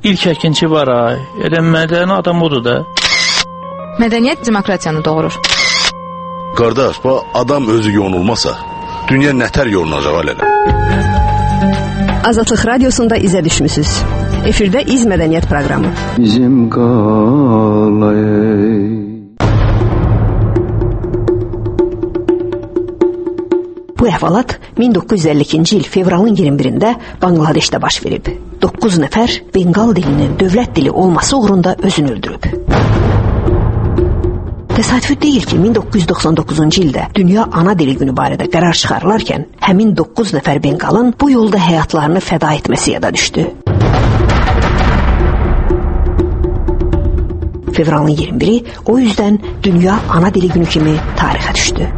İlk əkinçi var ay. Elə mədəni adam odur da. Mədəniyyət demokratiyanı doğurur. Qardaş, bu adam özü yonulmasa, dünya nətər yonulacaq alələ? Azadlıq Radiosunda izə düşmüsünüz. Efirdə İz Mədəniyyət proqramı. Bizim qalay. Bu əhvalat 1952-ci il fevralın 21-də Banqladeşdə baş verib. 9 nəfər Benqal dilinin dövlət dili olması uğrunda özünü öldürüb. Təsadüfi deyil ki, 1999-cu ildə Dünya Ana Dili Günü barədə qərar çıxarılarkən həmin 9 nəfər Benqalın bu yolda həyatlarını fəda etməsi yada düşdü. Fevralın 21-i o yüzden Dünya Ana Dili Günü kimi tarixə düşdü.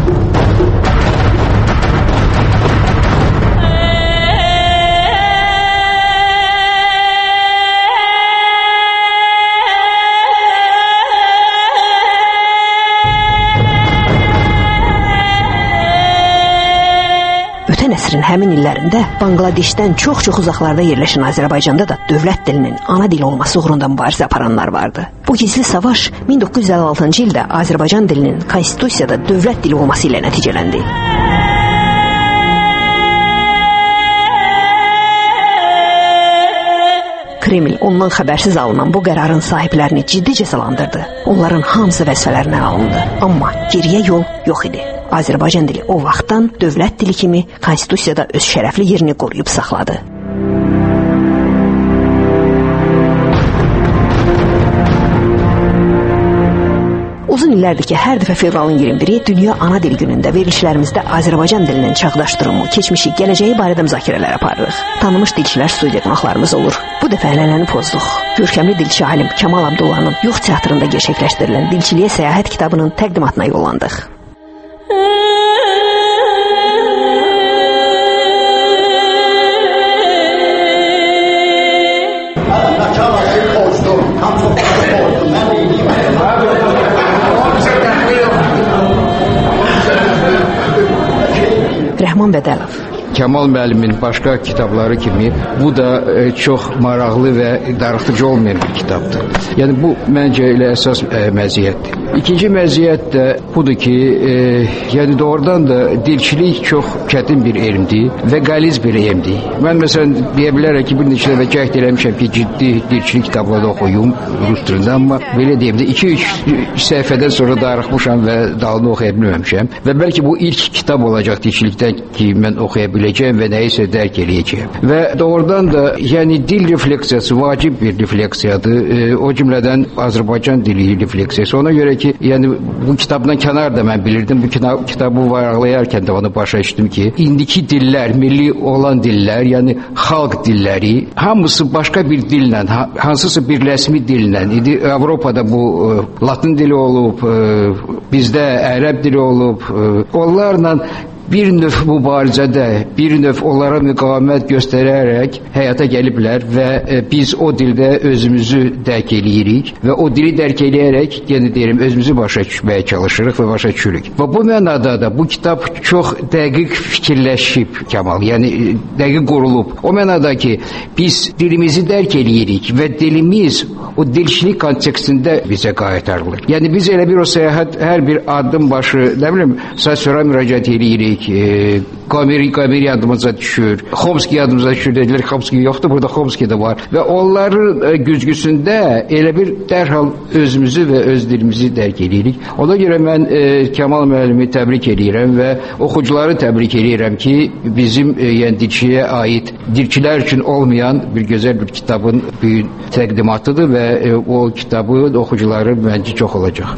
Ötən əsrin həmin illərində Banqladeşdən çox-çox uzaqlarda yerləşən Azərbaycanda da dövlət dilinin ana dil olması uğrunda mübarizə aparanlar vardı. Bu gizli savaş 1956-cı ildə Azərbaycan dilinin konstitusiyada dövlət dili olması ilə nəticələndi. Kreml ondan xəbərsiz alınan bu qərarın sahiblərini ciddi cəzalandırdı. Onların hamısı vəzifələrindən alındı. Amma geriyə yol yox idi. Azərbaycan dili o vaxtdan dövlət dili kimi konstitusiyada öz şərəfli yerini qoruyub saxladı. Uzun illərdir ki, hər dəfə fevralın 21-i Dünya Ana Dili Günündə verilişlərimizdə Azərbaycan dilinin çağdaşdırımı, keçmişi, gələcəyi barədə müzakirələr aparırıq. Tanınmış dilçilər studiya qonaqlarımız olur. Bu dəfə ənənəni pozduq. Görkəmli dilçi alim Kamal Abdullah'nın Yox teatrında gerçəkləşdirilən Dilçiliyə Səyahət kitabının təqdimatına yollandıq. Rəhman Bədəlov. Kamal müəllimin başqa kitabları kimi bu da çox maraqlı və darıxdırıcı olmayan bir kitabdır. Yəni bu məncə elə əsas məziyyətdir. İkinci məziyyət də budur ki, yəni doğrudan da dilçilik çox çətin bir elmdir və qəliz bir elmdir. Mən məsələn deyə bilərəm ki, bir neçə dəfə cəhd eləmişəm ki, ciddi dilçilik kitabları oxuyum rus dilində, amma belə deyim də 2-3 səhifədən sonra darıxmışam və dalını oxuya bilməmişəm və bəlkə bu ilk kitab olacaq dilçilikdən ki, mən oxuya biləcəyəm və nəyisə dərk eləyəcəyəm. Və doğrudan da yəni dil refleksiyası vacib bir refleksiyadır. O cümlədən Azərbaycan dili refleksiyası. Ona görə ki, yəni bu kitabdan kənar da mən bilirdim. Bu kitabı varaqlayarkən də onu başa düşdüm ki, indiki dillər, milli olan dillər, yəni xalq dilləri, hamısı başqa bir dillə, hansısa bir rəsmi dillə idi. Avropada bu Latın dili olub, bizdə ərəb dili olub. Onlarla bir növ mübarizədə, bir növ onlara müqavimət göstərərək həyata gəliblər və biz o dildə özümüzü dərk eləyirik və o dili dərk eləyərək, yəni deyirəm, özümüzü başa düşməyə çalışırıq və başa düşürük. Və bu mənada da bu kitab çox dəqiq fikirləşib Kamal, yəni dəqiq qurulub. O mənada ki, biz dilimizi dərk eləyirik və dilimiz o dilçilik kontekstində bizə qaytarılır. Yəni biz elə bir o səyahət, hər bir addım başı, nə bilim, sonra müraciət eləyirik. Qameri yadımıza düşür, Xomski yadımıza düşür, dediler Xomski yoxdur, burada Xomski de var və onların güzgüsündə elə bir dərhal özümüzü və öz dilimizi dərk edirik. Ona görə mən Kamal müəllimi təbrik edirəm və oxucuları təbrik edirəm ki, bizim yəni dilçiyə aid, dilçilər üçün olmayan bir gözəl bir kitabın bir təqdimatıdır və o kitabın oxucuları məncə çox olacaq.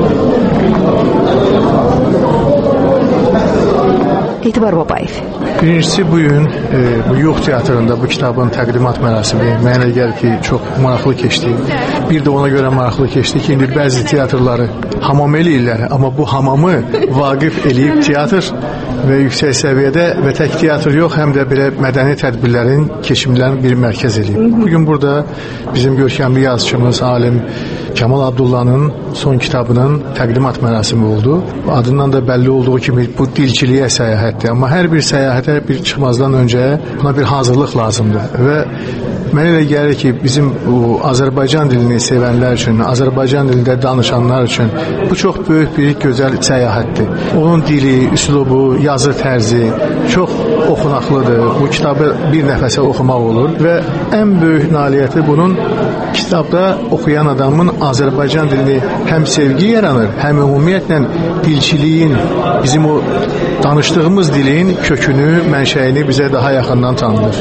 Etibar Babayev. Birincisi bugün bu Yox teatrında bu kitabın təqdimat mərasimi mənə gəlir ki, çox maraqlı keçdi. Bir də ona görə maraqlı keçdi ki, indi bəzi teatrları hamam eləyirlər, amma bu hamamı vaqif eləyib teatr və yüksək səviyyədə və tək teatr yox, həm də belə mədəni tədbirlərin, keçimlərin bir mərkəz eləyib. Bugün burada bizim görkəmli yazıçımız, alim Kamal Abdullah'ın son kitabının təqdimat mərasimi oldu. Adından da bəlli olduğu kimi bu dilçiliyə səyahətdir. Amma hər bir səyahətə bir çıxmazdan öncə buna bir hazırlıq lazımdır. Və Mənə elə gəlir ki, bizim bu Azərbaycan dilini sevənlər üçün, Azərbaycan dilində danışanlar üçün bu çox böyük bir gözəl səyahətdir. Onun dili, üslubu, yazı tərzi çox oxunaqlıdır. Bu kitabı bir nəfəsə oxumaq olur və ən böyük nailiyyəti bunun kitabda oxuyan adamın Azərbaycan dilini həm sevgi yaranır, həm ümumiyyətlə dilçiliyin, bizim o danışdığımız dilin kökünü, mənşəyini bizə daha yaxından tanınır.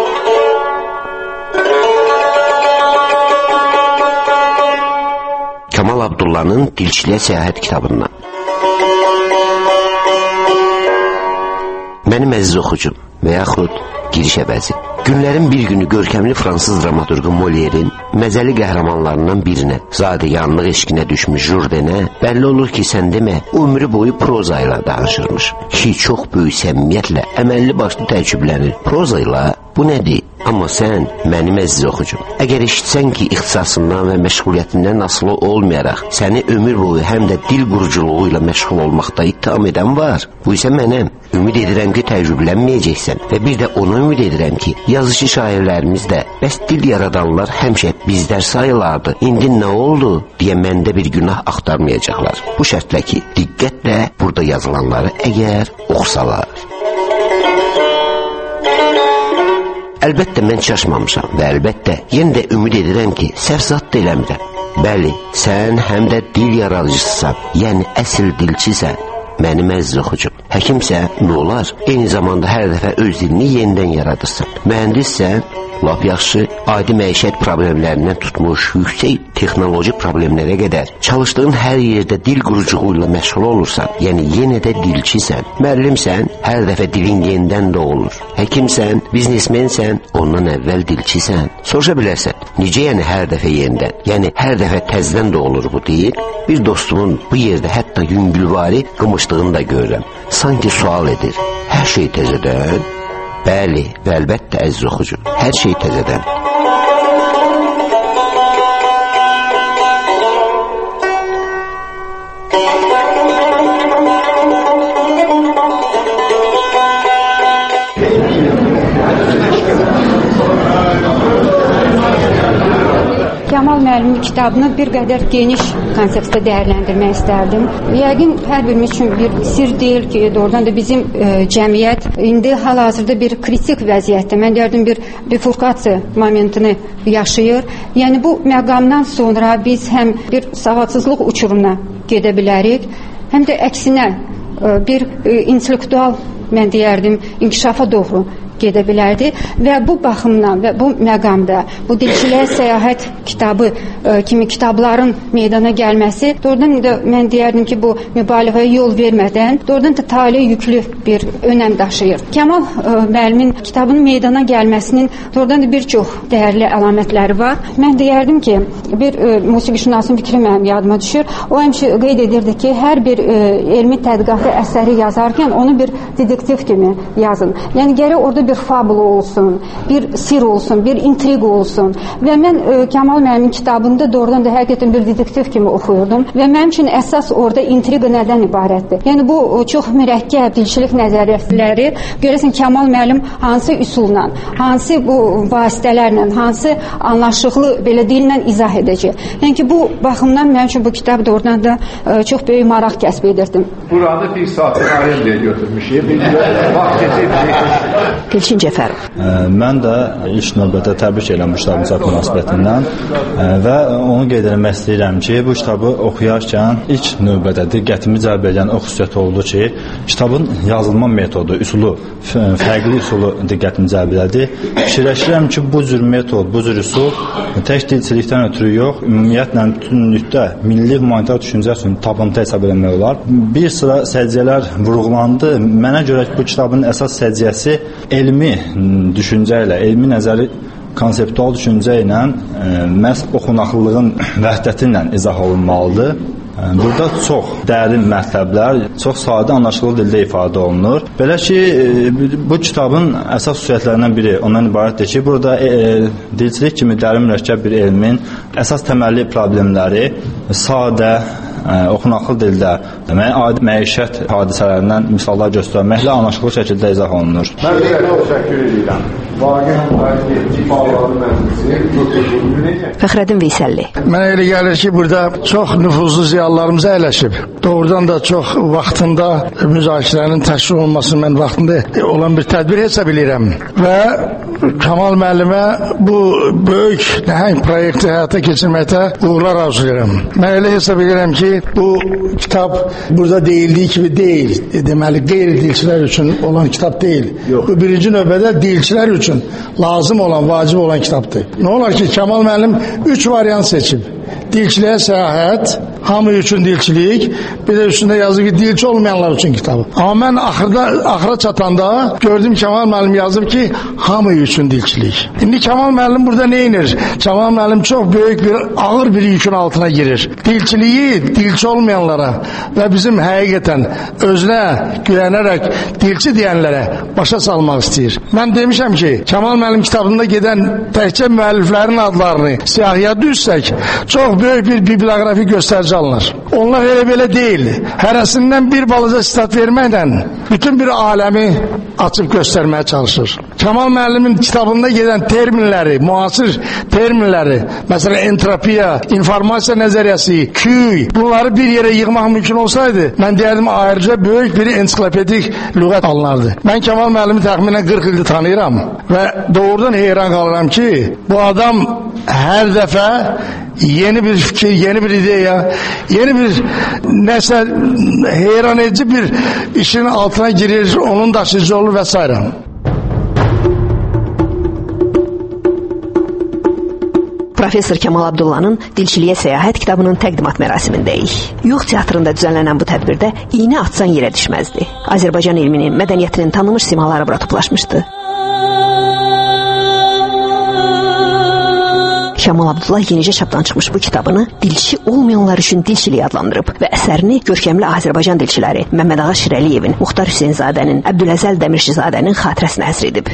Kamal Abdullah'ın Dilçiliyə Səyahət kitabından. Mənim əziz oxucum və yaxud giriş əvəzi. Günlərin bir günü görkəmli fransız dramaturgu Molière'in məzəli qəhrəmanlarından birinə, zadəganlıq eşqinə düşmüş Jourdain'ə bəlli olur ki, sən demə, ömrü boyu proza ilə danışırmış. Ki, çox böyük səmimiyyətlə, əməlli başlı təəccüblənir. Proza ilə bu nədir? Amma sən, mənim əziz oxucum, əgər eşitsən ki, ixtisasından və məşğuliyyətindən asılı olmayaraq, səni ömür boyu həm də dil quruculuğu ilə məşğul olmaqda ittiham edən var, bu isə mənəm. Ümid edirəm ki, təəccüblənməyəcəksən və bir də onu ümid edirəm ki, yazıcı şairlərimiz də, bəs dil yaradanlar həmişə bizlər sayılardı, indi nə oldu, deyə məndə bir günah axtarmayacaqlar. Bu şərtlə ki, diqqətlə burada yazılanları əgər oxusalar. Əlbəttə mən çaşmamışam və əlbəttə yenə də ümid edirəm ki, səhv zad da eləmirəm. Bəli, sən həm də dil yaradıcısısan, yəni əsl dilçisən. Mənim əziz oxucum, həkimsə nə olar? Eyni zamanda hər dəfə öz dilini yenidən yaradırsan. Mühəndissən, lap yaxşı, adi məişət problemlərindən tutmuş, yüksək texnoloji problemlərə qədər çalışdığın hər yerdə dil quruculuğu ilə məşğul olursan, yəni yenə də dilçisən. Müəllimsən, hər dəfə dilin yenidən doğulur. Həkimsən, biznesmensən, ondan əvvəl dilçisən. Soruşa bilərsən, necə yəni hər dəfə yenidən? Yəni hər dəfə təzədən doğulur bu dil? Bir dostumun bu yerdə hətta yüngülvari qımışdığını da görürəm. Sanki sual edir, hər şey təzədən? Bəli, və əlbəttə əziz oxucu, hər şey təzədən. Kamal müəllimin kitabını bir qədər geniş konseptdə dəyərləndirmək istərdim. Yəqin hər birimiz üçün bir sir deyil ki, doğrudan da bizim cəmiyyət indi hal-hazırda bir kritik vəziyyətdə, mən deyərdim bir bifurkasiya momentini yaşayır. Yəni bu məqamdan sonra biz həm bir savadsızlıq uçurumuna gedə bilərik, həm də əksinə bir intellektual, mən deyərdim, inkişafa doğru gedə bilərdi və bu baxımdan və bu məqamda bu Dilçiliyə Səyahət kitabı kimi kitabların meydana gəlməsi doğrudan da mən deyərdim ki, bu mübaliğəyə yol vermədən doğrudan da tale yüklü bir önəm daşıyır. Kamal müəllimin kitabının meydana gəlməsinin doğrudan da bir çox dəyərli əlamətləri var. Mən deyərdim ki, bir musiqişünasın fikri mənim yadıma düşür. O həmişə qeyd edirdi ki, hər bir elmi tədqiqatı əsəri yazarkən onu bir detektiv kimi yazın. Yəni gərək orada bir fabula olsun, bir sir olsun, bir intriq olsun. Və mən Kamal müəllimin kitabında doğrudan da həqiqətən bir detektiv kimi oxuyurdum və mənim üçün əsas orada intriqa nədən ibarətdir? Yəni bu çox mürəkkəb dilçilik nəzəriyyələri görəsən Kamal müəllim hansı üsulla, hansı bu vasitələrlə, hansı anlaşıqlı belə dillə izah edəcək. Yəni ki, bu baxımdan mənim üçün bu kitab doğrudan da çox böyük maraq kəsb edirdim. Burada bir saat arendaya götürmüşük. Vaxt keçib Elçin Cəfərov. Mən də ilk növbədə təbrik edirəm bu kitabın çap münasibətindən və onu qeyd etmək istəyirəm ki, bu kitabı oxuyarkən ilk növbədə diqqətimi cəlb edən o xüsusiyyət oldu ki, kitabın yazılma metodu, üsulu, fərqli üsulu diqqətimi cəlb elədi. Fikirləşirəm ki, bu cür metod, bu cür üsul tək dilçilikdən ötürü yox, ümumiyyətlə bütünlükdə milli humanitar düşüncə üçün tapıntı hesab etmək olar. Bir sıra səciyyələr vurğulandı. Mənə görə bu kitabın əsas səciyyəsi elmi düşüncə ilə, elmi nəzəri konseptual düşüncə ilə məhz oxunaqlılığın vəhdəti ilə izah olunmalıdır. Burada çox dərin mətləblər, çox sadə, anlaşılır dildə ifadə olunur. Belə ki, bu kitabın əsas xüsusiyyətlərindən biri ondan ibarətdir ki, burada dilçilik kimi dərin mürəkkəb bir elmin əsas təməlli problemləri sadə, oxunaqlı dildə adi məişət hadisələrindən misallar göstərməklə anlaşılır şəkildə izah olunur. Mən təşəkkür edirəm. Fəxrəddin Veysəlli. Mənə elə gəlir ki, burada çox nüfuzlu ziyalılarımız əyləşib. Doğrudan da çox vaxtında müzakirənin təşkil olunmasını mən vaxtında olan bir tədbir hesab edirəm. Və Kamal müəllimə bu böyük nəhəng proyekti həyata keçirməkdə uğurlar arzulayıram. Mən elə hesab edirəm ki, bu kitab burada deyildiyi kimi deyil. Deməli, qeyri-dilçilər üçün olan kitab deyil. Bu birinci növbədə dilçilər üçün lazım olan, vacib olan kitabdır. Nə olar ki, Kamal müəllim 3 variant seçib. Dilçiliyə səyahət, hamı üçün dilçilik, bir də üstündə yazır ki, dilçi olmayanlar üçün kitabı. Amma mən axıra çatanda gördüm Kamal müəllim yazıb ki, hamı üçün dilçilik. İndi Kamal müəllim burada nə inir? Kamal müəllim çox böyük bir, ağır bir yükün altına girir. Dilçiliyi dilçi olmayanlara və bizim həqiqətən özünə güvənərək dilçi deyənlərə başa salmaq istəyir. Mən demişəm ki, Kamal müəllim kitabında gedən təkcə müəlliflərin adlarını siyahıya düzsək, çox böyük bir bibliografi göstərici alınır. Onlar elə belə deyil. Hərəsindən bir balaca sitat verməklə bütün bir aləmi açıb göstərməyə çalışır. Kamal müəllimin kitabında gedən terminləri, müasir terminləri, məsələn entropiya, informasiya nəzəriyyəsi, küy, bunları bir yerə yığmaq mümkün olsaydı, mən deyərdim ayrıca böyük bir ensiklopedik lüğət alınardı. Mən Kamal müəllimi təxminən 40 ildir tanıyıram və doğrudan heyran qalıram ki, bu adam hər dəfə yeni bir fikir, yeni bir ideya, yeni bir nəsə heyran edici bir işin altına girir, onun daşıyıcı olur və s. Professor Kamal Abdullah'ın Dilçiliyə Səyahət kitabının təqdimat mərasimindəyik. Yox teatrında düzənlənən bu tədbirdə iynə atsan yerə düşməzdi. Azərbaycan elminin, mədəniyyətinin tanınmış simaları bura toplaşmışdı. Kamal Abdullah yenicə çapdan çıxmış bu kitabını dilçi olmayanlar üçün dilçiliyi adlandırıb və əsərini görkəmli Azərbaycan dilçiləri Məmməd Ağa Şirəliyevin, Muxtar Hüseynzadənin, Əbdüləzəl Dəmirçizadənin xatirəsinə həsr edib.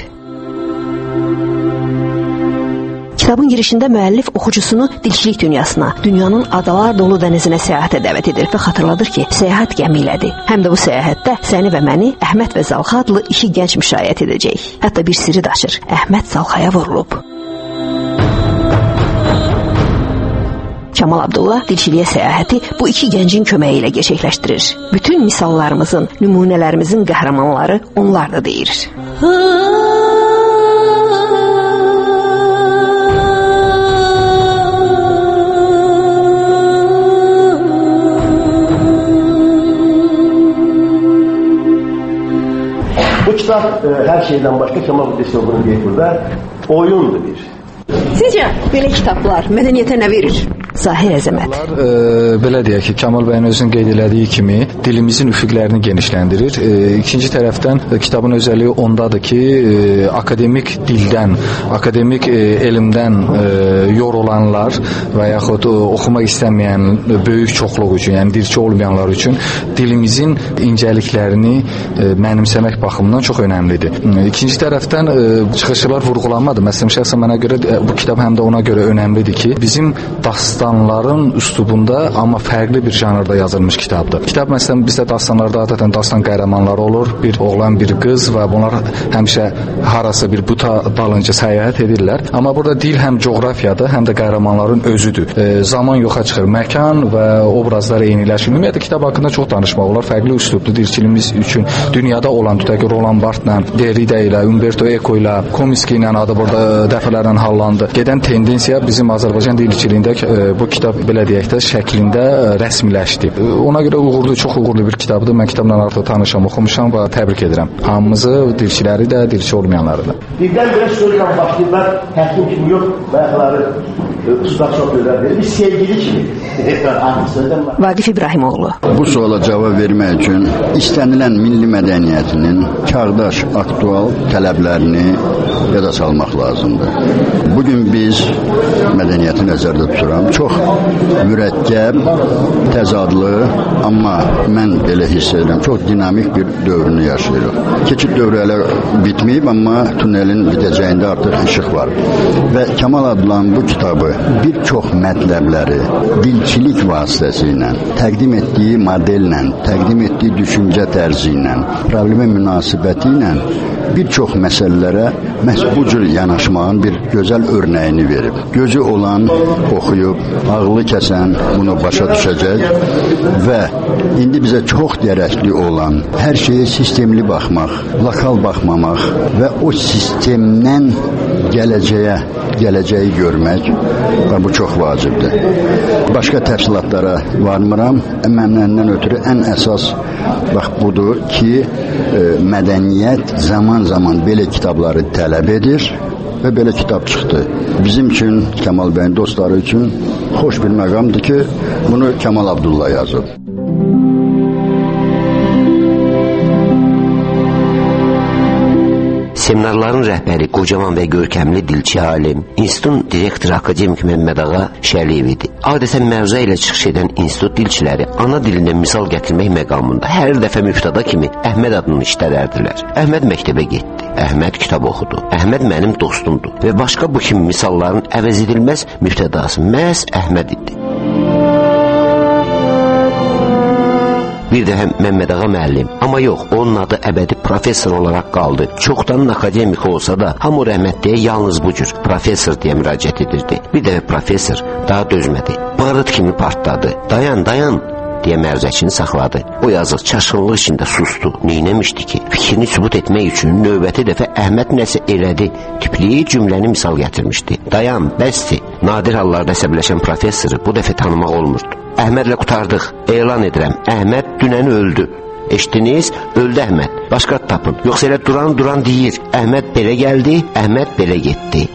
Kitabın girişində müəllif oxucusunu dilçilik dünyasına, dünyanın adalar dolu dənizinə səyahətə dəvət edir və xatırladır ki, səyahət gəmi ilədir. Həm də bu səyahətdə səni və məni Əhməd və Zalxa adlı iki gənc müşayiət edəcək. Hətta bir sirri daşır. Əhməd Zalxaya vurulub. Kamal Abdullah dilçiliyə səyahəti bu iki gəncin köməyi ilə gerçəkləşdirir. Bütün misallarımızın, nümunələrimizin qəhrəmanları onlar da deyir. Bu kitab hər şeydən başqa Kamal Abdullah bunu deyir burada, oyundur bir. Sizcə belə kitablar mədəniyyətə nə verir? Zahir Əzəmət. Belə deyək ki, Kamal bəyin özünün qeyd elədiyi kimi dilimizin üfüqlərini genişləndirir. İkinci tərəfdən kitabın özəlliyi ondadır ki, akademik dildən, akademik elmdən yorulanlar və yaxud oxumaq istəməyən böyük çoxluq üçün, yəni dilçi olmayanlar üçün dilimizin incəliklərini mənimsəmək baxımından çox önəmlidir. İkinci tərəfdən çıxışlar vurğulanmadı. Məsələn, şəxsən mənə görə bu kitab həm də ona görə önəmlidir ki, bizim dastanların üslubunda, amma fərqli bir janrda yazılmış kitabdır. Kitab məsələn bizdə dastanlarda adətən dastan qəhrəmanları olur, bir oğlan, bir qız və bunlar həmişə harasa bir buta dalınca səyahət edirlər. Amma burada dil həm coğrafiyadır, həm də qəhrəmanların özüdür. Zaman yoxa çıxır, məkan və obrazlar eyniləşir. Ümumiyyətlə kitab haqqında çox danışmaq olar. Fərqli üslublu dilçiliyimiz üçün dünyada olan tutaq ki, Roland Bartheslə, Derrida ilə, Umberto Eco ilə, Comiskey ilə adı burada dəfələrlə hallandı. Gedən tendensiya bizim Azərbaycan dilçiliyində bu kitab belə deyək də şəklində rəsmiləşdi. Ona görə uğurlu, çox uğurlu bir kitabdır. Mən kitabla artıq tanışam, oxumuşam və təbrik edirəm. Hamımızı, dilçiləri də, dilçi olmayanları da. Birdən-birə sözlə başlayırlar, həkim kimi yox, bayaqları ustaq çox öyrəndir. Bir sevgili kimi. Vaqif İbrahimoğlu. Bu suala cavab vermək üçün istənilən milli mədəniyyətinin çağdaş, aktual tələblərini yada salmaq lazımdır. Bugün biz mədəniyyəti nəzərdə tuturam. Çox mürəkkəb, təzadlı, amma mən belə hiss edirəm, çox dinamik bir dövrünü yaşayırıq. Keçid dövrü hələ bitməyib, amma tunelin bitəcəyində artıq işıq var. Və Kamal Abdullah'ın bu kitabı bir çox mətləbləri dilçilik vasitəsilə, təqdim etdiyi modellə, təqdim etdiyi düşüncə tərzi ilə, problemə münasibəti ilə bir çox məsələlərə məhz bu cür yanaşmağın bir gözəl örnəyini verib. Gözü olan oxuyub, ağlı kəsən bunu başa düşəcək və indi bizə çox gərəkli olan hər şeyə sistemli baxmaq, lokal baxmamaq və o sistemdən gələcəyi görmək və bu çox vacibdir. Başqa təfsilatlara varmıram. Məndən ötürü ən əsas bax budur ki, mədəniyyət zaman-zaman belə kitabları tələb edir və belə kitab çıxdı. Bizim üçün, Kəmal bəyin dostları üçün xoş bir məqamdır ki, bunu Kəmal Abdullah yazıb. Seminarların rəhbəri qocaman və görkəmli dilçi alim, institutun direktoru akademik Məmməd Ağa Şəliyev idi. Adətən məruzə ilə çıxış edən institut dilçiləri ana dilində misal gətirmək məqamında hər dəfə müftada kimi Əhməd adını işlədərdilər. Əhməd məktəbə getdi, Əhməd kitab oxudu, Əhməd mənim dostumdur və başqa bu kimi misalların əvəz edilməz müftədası məhz Əhməd idi. Bir dəfə Məmməd Ağa müəllim, amma yox, onun adı əbədi professor olaraq qaldı. Çoxdan akademik olsa da, hamı rəhmətliyə yalnız bu cür professor deyə müraciət edirdi. Bir dəfə professor daha dözmədi. Barıt kimi partladı. Dayan, deyə məruzəçini saxladı. O yazıq çaşqınlıq içində sustu. Neynəmişdi ki? Fikrini sübut etmək üçün növbəti dəfə Əhməd nəsə elədi. Tipli cümləni misal gətirmişdi. Dayan, bəsdir. Nadir hallarda əsəbləşən professoru bu dəfə tanımaq olmurdu. Əhmədlə qutardıq. Elan edirəm. Əhməd dünəni öldü. Eşdiniz? Öldü Əhməd. Başqa tapın. Yoxsa elə duran deyir. Əhməd belə gəldi, Əhməd belə getdi.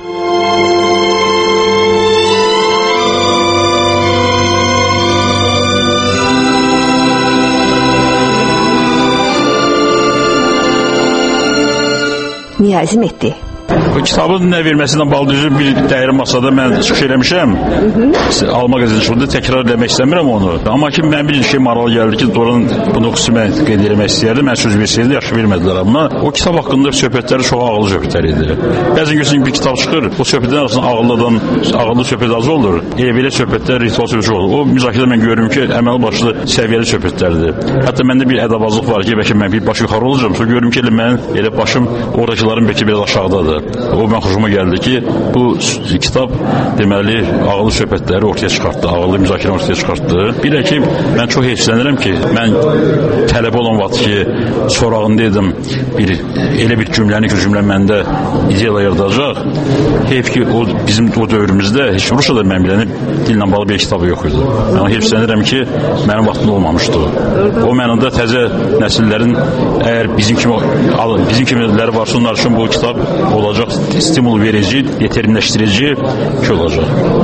Niyazi Mehdi. Bu kitabın nə verməsindən bağlı bir dəyəri masada mən çıxış eləmişəm. Almaq izin təkrar eləmək istəmirəm onu. Amma ki, mən bir şey maraqlı gəldi ki, doğrudan bunu xüsusi mən qeyd eləmək istəyərdim. Mən söz versəydim, yaxşı vermədilər. Amma o kitab haqqında söhbətləri çox ağıllı söhbətlər idi. Bəzən görürsən bir kitab çıxır, o söhbətlərin arasında ağıllı söhbət az olur. Belə söhbətlər ritual söhbət olur. O müzakirədə mən görürüm ki, əməli başlı səviyyəli söhbətlərdir. Hətta məndə bir ədabazlıq var ki, bəlkə mən bir baş yuxarı olacağam. Sonra görürüm ki, elə başım oradakıların bəlkə biraz aşağıdadır. O mən xoşuma gəldi ki, bu kitab deməli ağıllı söhbətləri ortaya çıxartdı, ağıllı müzakirə ortaya çıxartdı. Bir də ki, mən çox heyfslənirəm ki, mən tələbə olan vaxt ki, sorağında idim elə bir cümləni ki, cümlə məndə ideya yaradacaq. Heyf ki, bizim o dövrümüzdə heç Rusiyada mən biləni dillə bağlı bir kitabı yox idi. Mən heyfslənirəm ki, mənim vaxtımda olmamışdı. O mənada təzə nəsillərin əgər bizim kimiləri varsa, onlar üçün bu kitab olacaq stimul verici, yeterliləşdirici şey olacaq.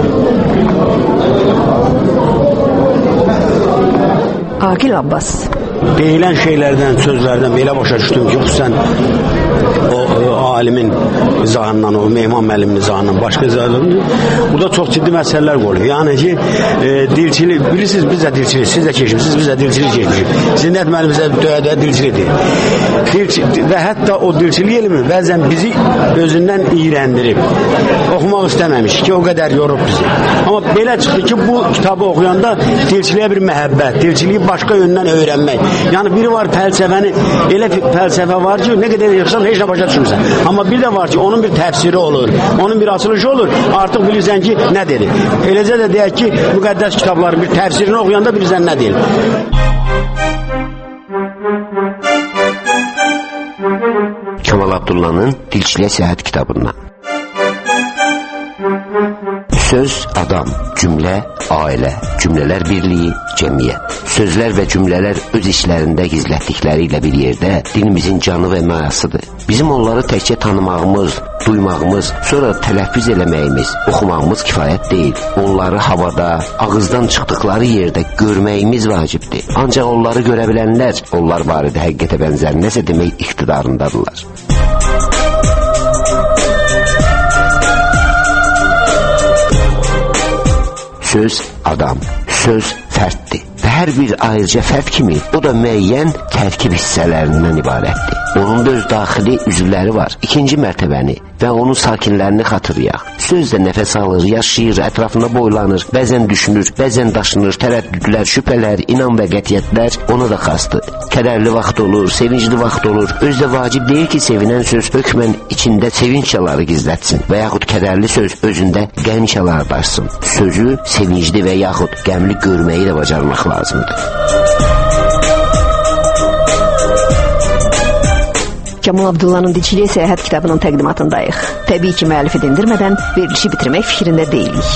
Aqil Abbas. Deyilən şeylərdən, sözlərdən belə başa düşdüm ki, xüsusən o alimin izahından, o Mehman müəllimin izahından, başqa izahından burada çox ciddi məsələlər qoyulur. Yəni ki, dilçilik, bilirsiniz, biz də dilçilik, siz də keçmişsiniz, biz də dilçilik keçmişik. Zinnət müəllim bizə döyə-döyə dilçilikdir. Və hətta o dilçilik elmi bəzən bizi özündən iyrəndirib. Oxumaq istəməmiş ki, o qədər yorub bizi. Amma belə çıxdı ki, bu kitabı oxuyanda dilçiliyə bir məhəbbət, dilçiliyi başqa yöndən öyrənmək. Yəni biri var fəlsəfəni, elə fəlsəfə var ki, nə qədər yıxsan, heç nə başa düşmürsən. Amma bir də var ki, onun bir təfsiri olur, onun bir açılışı olur, artıq bilirsən ki, nə deyir. Eləcə də deyək ki, müqəddəs kitabların bir təfsirini oxuyanda bilirsən nə deyir. Kəmal Abdullah'ın Dilçiliyə Səyahət kitabından. Söz, adam, cümlə, ailə, cümlələr birliyi, cəmiyyət. Sözlər və cümlələr öz işlərində gizlətdikləri ilə bir yerdə dilimizin canı və mayasıdır. Bizim onları təkcə tanımağımız, duymağımız, sonra tələffüz eləməyimiz, oxumağımız kifayət deyil. Onları havada, ağızdan çıxdıqları yerdə görməyimiz vacibdir. Ancaq onları görə bilənlər, onlar barədə həqiqətə bənzər nəsə demək iqtidarındadırlar. Söz adam, söz fərddir və hər bir ayrıca fərd kimi o da müəyyən tərkib hissələrindən ibarətdir. Onun da öz daxili üzvləri var. İkinci mərtəbəni və onun sakinlərini xatırlayaq. Sözlə nəfəs alır, yaşayır, ətrafına boylanır, bəzən düşünür, bəzən daşınır, tərəddüdlər, şübhələr, inan və qətiyyətlər ona da xasdır. Kədərli vaxt olur, sevincli vaxt olur. Özdə vacib deyil ki, sevinən söz hökmən içində sevinç çaları gizlətsin və yaxud kədərli söz özündə qəm çaları daşsın. Sözü sevincli və yaxud qəmli görməyi də bacarmaq lazımdır. Kamal Abdullah'ın Dilçiliyə Səyahət kitabının təqdimatındayıq. Təbii ki, müəllifi dindirmədən verilişi bitirmək fikrində deyilik.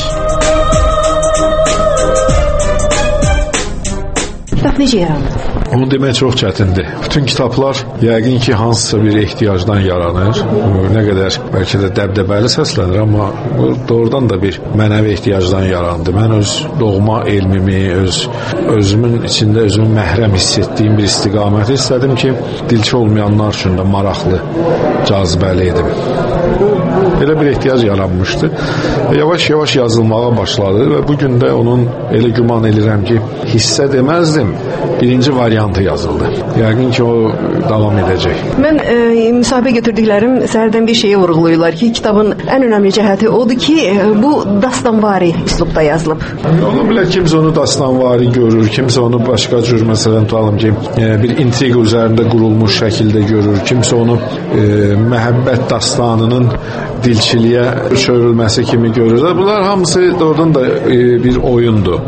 Kitab necə yarandı? Onu demək çox çətindir. Bütün kitablar yəqin ki, hansısa bir ehtiyacdan yaranır. Nə qədər bəlkə də dəbdəbəli səslənir, amma doğrudan da bir mənəvi ehtiyacdan yarandı. Mən öz doğma elmimi, özümün içində özümü məhrəm hiss etdiyim bir istiqaməti istədim ki, dilçi olmayanlar üçün də maraqlı, cazibəli edim. Elə bir ehtiyac yaranmışdı. Yavaş-yavaş yazılmağa başladı və bugün də onun elə güman edirəm ki, hissə deməzdim, birinci variantı yazıldı. Yəqin ki, o davam edəcək. Mən müsahibə götürdüklərim səhərdən bir şeyi vurğulayırlar ki, kitabın ən önəmli cəhəti odur ki, bu dastanvari üslubda yazılıb. Ola bilər, kimsə onu dastanvari görür, kimsə onu başqa cür, məsələn, tutalım ki, bir intriqa üzərində qurulmuş şəkildə görür, kimsə onu məhəbbət dastanının dilçiliyə çövrilməsi kimi görür. Bunlar hamısı doğrudan da bir oyundur.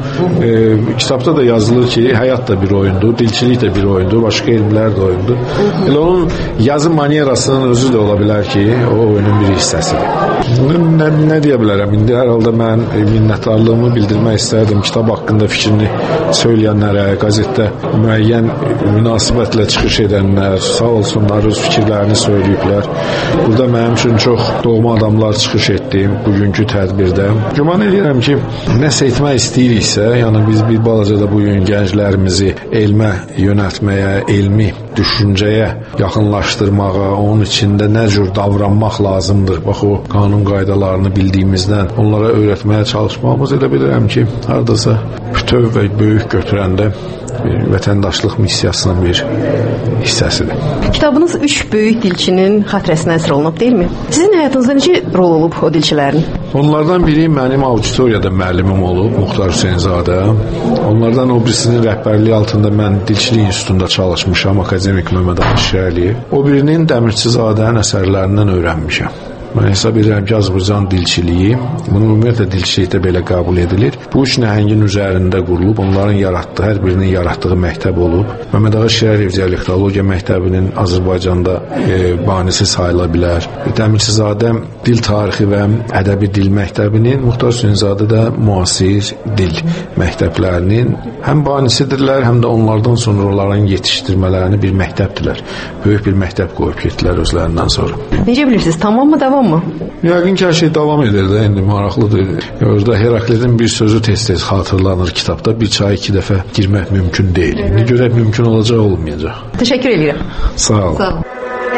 Kitabda da yazılır ki, həyat da bir oyundur, dilçilik də bir oyundur, başqa elmlər də oyundur. Elə onun yazı manierasının özü də ola bilər ki, o oyunun bir hissəsidir. Nə deyə bilərəm? İndi hər halda mən minnətdarlığımı bildirmək istərdim kitab haqqında fikrini söyləyənlərə, qəzetdə müəyyən münasibətlə çıxış edənlər, sağ olsunlar, öz fikirlərini söyləyiblər. Burada mənim üçün çox doğma adamlar çıxış etdim bugünkü tədbirdə. Güman edirəm ki, nəsə etmək istəyiriksə, yəni biz bir balaca da bugün gənclərimizi elmə yönəltməyə, elmi düşüncəyə yaxınlaşdırmağa, onun içində nə cür davranmaq lazımdır. Bax, o qanun qaydalarını bildiyimizdən onlara öyrətməyə çalışmamız elə bilirəm ki, haradasa bütöv və böyük götürəndə vətəndaşlıq missiyasının bir hissəsidir. Kitabınız 3 böyük dilçinin xatirəsinə əsr olunub, deyilmi? Sizin həyatınızda necə rol olub o dilçilərin? Onlardan biri mənim auditoriyada müəllimim olub, Muxtar Hüseynzadə. Onlardan o birisinin rəhbərliyi altında mən Dilçilik İnstitutunda çalışmışam, akademik Mehmet Şərəliyev. O birinin Dəmirçizadənin əsərlərindən öyrənmişəm. Mən hesab edirəm ki, Azərbaycan dilçiliyi, bunu ümumiyyətlə dilçilikdə belə qəbul edilir. Bu üç nəhəngin üzərində qurulub, onların yaratdığı, hər birinin yaratdığı məktəb olub. Mehmet Şərəliyev dialektologiya məktəbinin Azərbaycanda banisi sayıla bilər. Dəmirçizadə dil tarixi və ədəbi dil məktəbinin, Muxtar Hüseynzadə də müasir dil məktəblərinin həm banisidirlər, həm də onlardan sonra onların yetişdirmələrini bir məktəbdirlər. Böyük bir məktəb qoyub getdilər özlərindən sonra. Necə bilirsiniz, tamam mı, davam mı? Yəqin ki, hər şey davam edir də, indi maraqlıdır. Orada Heraklitin bir sözü tez-tez xatırlanır kitabda, bir çaya 2 dəfə girmək mümkün deyil. İndi görək mümkün olacaq, olmayacaq. Təşəkkür edirəm. Sağ olun. Sağ olun.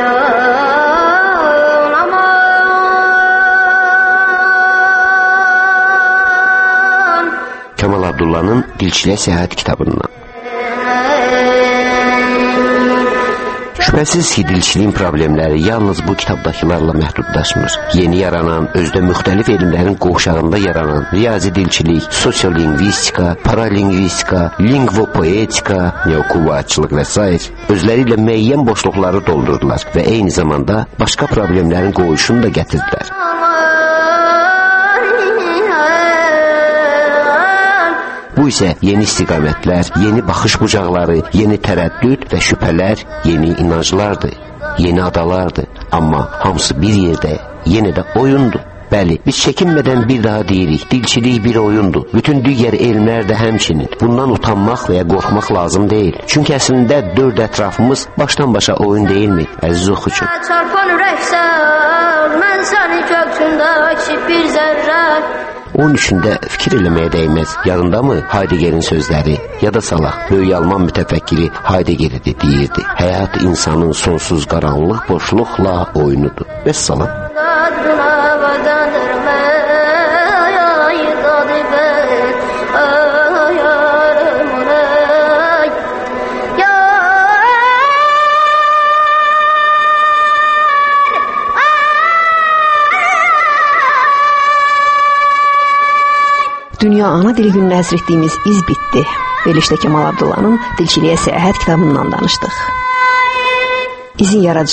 Kamal Abdullah'ın Dilçiliyə Səyahət kitabından. Şübhəsiz ki, dilçiliyin problemləri yalnız bu kitabdakilərlə məhdudlaşmır. Yeni yaranan, özdə müxtəlif elmlərin qovşağında yaranan riyazi dilçilik, sosiolingvistika, paralingvistika, lingvopoetika, neokuvaçılıq və s. özləri ilə müəyyən boşluqları doldurdular və eyni zamanda başqa problemlərin qoyuşunu da gətirdilər. Bu isə yeni istiqamətlər, yeni baxış bucaqları, yeni tərəddüd və şübhələr, yeni inanclardır, yeni adalardır. Amma hamısı bir yerdə, yenə də oyundur. Bəli, biz çəkinmədən bir daha deyirik, dilçilik bir oyundur. Bütün digər elmlər də həmçinin. Bundan utanmaq və ya qorxmaq lazım deyil. Çünki əslində 4 ətrafımız başdan başa oyun deyilmi, əziz oxucu? Çarpan ürəksən, mən səni köksündəki bir zərrə. Onun üçündə fikir eləməyə dəyməz. Yadındamı Heideggerin sözləri? Yada salaq, böyük Alman mütəfəkkiri Heidegger deyirdi. Həyat insanın sonsuz qaranlıq, boşluqla oyunudur. Vəssalam. Dünya ana dili gününə həsr etdiyimiz iz bitdi. Verilişdə Kemal Abdullah'ın Dilçiliyə Səyahət kitabından danışdıq. İzin yaradıcı